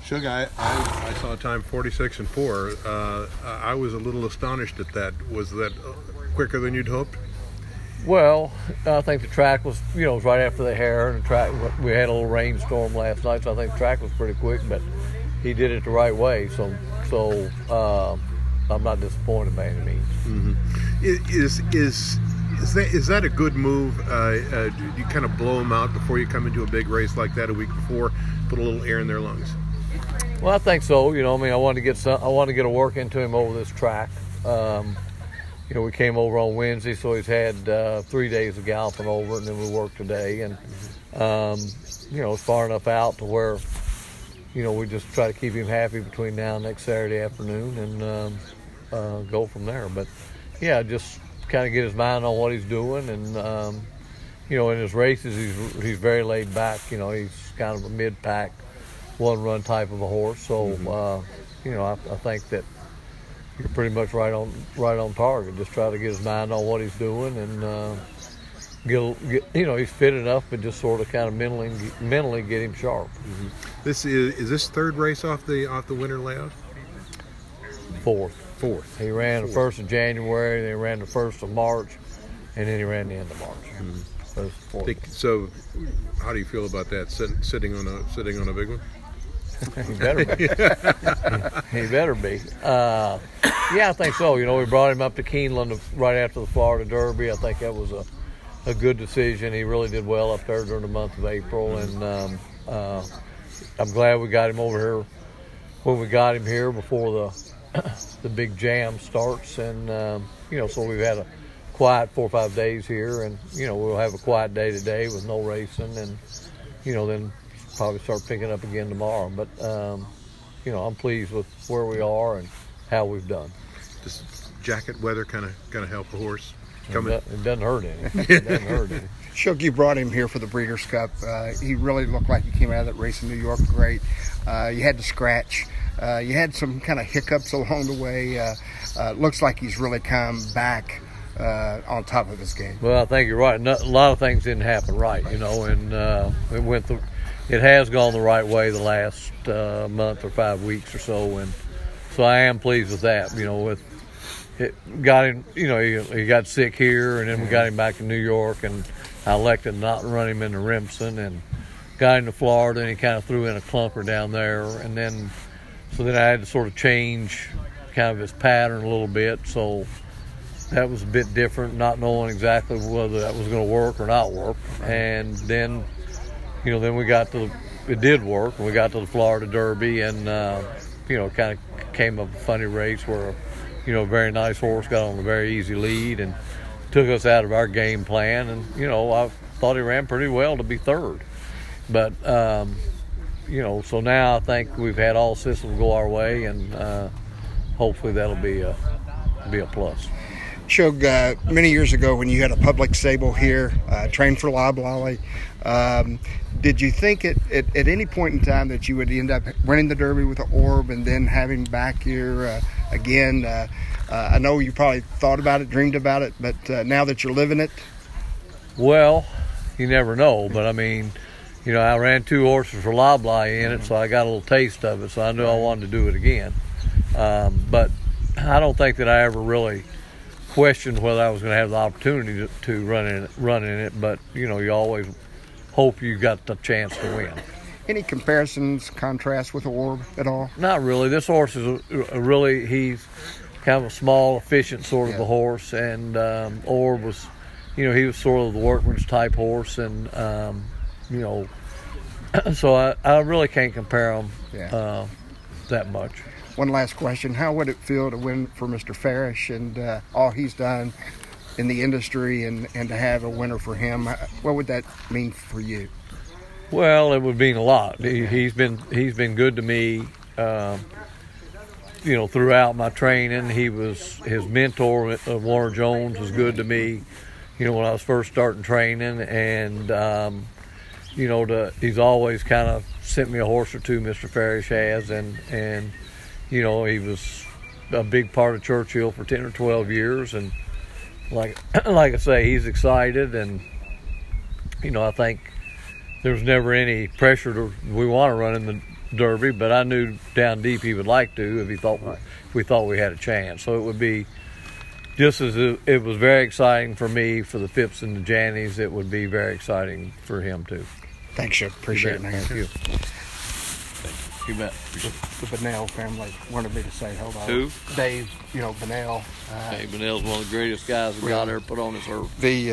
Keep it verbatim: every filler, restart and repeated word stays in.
Shug, I, I, I saw a time forty-six and four. Uh, I was a little astonished at that. Was that quicker than you'd hoped? Well, I think the track was, you know, it was right after the hare, and the track, we had a little rainstorm last night, so I think the track was pretty quick, but he did it the right way, so so uh, I'm not disappointed by any means. Mm-hmm. Is is is that is that a good move? Uh, uh, do you kind of blow them out before you come into a big race like that a week before, put a little air in their lungs? Well, I think so. You know, I mean, I wanted to get some, I wanted to get a work into him over this track. Um, you know, we came over on Wednesday, so he's had uh, three days of galloping over it, and then we worked today. And, um, you know, it's far enough out to where, you know, we just try to keep him happy between now and next Saturday afternoon and um, uh, go from there. But, yeah, just kind of get his mind on what he's doing. And, um, you know, in his races, he's, he's very laid back. You know, he's kind of a mid-pack, one-run type of a horse. So, mm-hmm. uh, you know, I, I think that you're pretty much right on right on target. Just try to get his mind on what he's doing and uh, get, get, you know, he's fit enough, but just sort of kind of mentally mentally get him sharp. Mm-hmm. This is is this third race off the off the winter layout? Fourth. Fourth. He ran Fourth. the first of January, then he ran the first of March, and then he ran the end of March. Mm-hmm. So, Think, so, how do you feel about that? Sit, sitting on a sitting on a big one? he better be. he better be. Uh, yeah, I think so. You know, we brought him up to Keeneland right after the Florida Derby. I think that was a, a good decision. He really did well up there during the month of April, and um, uh, I'm glad we got him over here when we got him here before the the big jam starts. And um, you know, so we've had a quiet four or five days here, and you know, we'll have a quiet day today with no racing, and you know, then probably start picking up again tomorrow. But um, you know, I'm pleased with where we are and how we've done. Does jacket weather kind of kind of help the horse? Coming? It, it doesn't hurt any. It doesn't hurt any. Shug, you brought him here for the Breeders' Cup. Uh, he really looked like he came out of that race in New York great. Uh, you had to scratch. Uh, you had some kind of hiccups along the way. Uh, uh, looks like he's really come back uh, on top of his game. Well, I think you're right. No, a lot of things didn't happen right, you know, and uh, it went the. It has gone the right way the last uh, month or five weeks or so, and so I am pleased with that. You know, with it got him. You know, he, he got sick here, and then we got him back to New York, and I elected not to run him into Remsen, and got him to Florida, and he kind of threw in a clunker down there, and then so then I had to sort of change kind of his pattern a little bit. So that was a bit different, not knowing exactly whether that was going to work or not work, and then. You know, then we got to, the, it did work. We got to the Florida Derby, and, uh, you know, kind of came up a funny race where, you know, a very nice horse got on a very easy lead and took us out of our game plan. And, you know, I thought he ran pretty well to be third. But, um, you know, so now I think we've had all systems go our way, and uh, hopefully that'll be a, be a plus. Shug, uh, many years ago when you had a public stable here, uh, trained for Loblolly, um, did you think at, at, at any point in time that you would end up winning the Derby with the Orb and then having back here uh, again? Uh, uh, I know you probably thought about it, dreamed about it, but uh, now that you're living it? Well, you never know, but I mean, you know, I ran two horses for Loblolly in it, so I got a little taste of it, so I knew I wanted to do it again. Um, but I don't think that I ever really questioned whether I was going to have the opportunity to, to run in it, run in it, but you know, you always hope you got the chance to win. Any comparisons, contrasts with Orb at all? Not really. This horse is a, a really, he's kind of a small, efficient sort of yeah. a horse, and um, Orb was, you know, he was sort of the workman's type horse, and um, you know, so I, I really can't compare them yeah. uh, that much. One last question. How would it feel to win for Mister Farish and uh, all he's done in the industry and, and to have a winner for him? What would that mean for you? Well, it would mean a lot. He, he's been he's been good to me, um, you know, throughout my training. He was his mentor, uh, Warner Jones, was good to me, you know, when I was first starting training, and um, you know, to, he's always kind of sent me a horse or two. Mister Farish has, and and. You know, he was a big part of Churchill for ten or twelve years, and like like I say, he's excited, and you know, I think there's never any pressure to we want to run in the Derby, but I knew down deep he would like to if he thought if we thought we had a chance. So it would be just as it, it was very exciting for me for the Phipps and the Jannies. It would be very exciting for him too. Thanks, you. Appreciate it, man. Thank you. You bet. The Bunnell family wanted me to say hello. Who? Dave, you know, Bunnell. Uh, Hey, Bunnell's one of the greatest guys that God ever put on this earth. the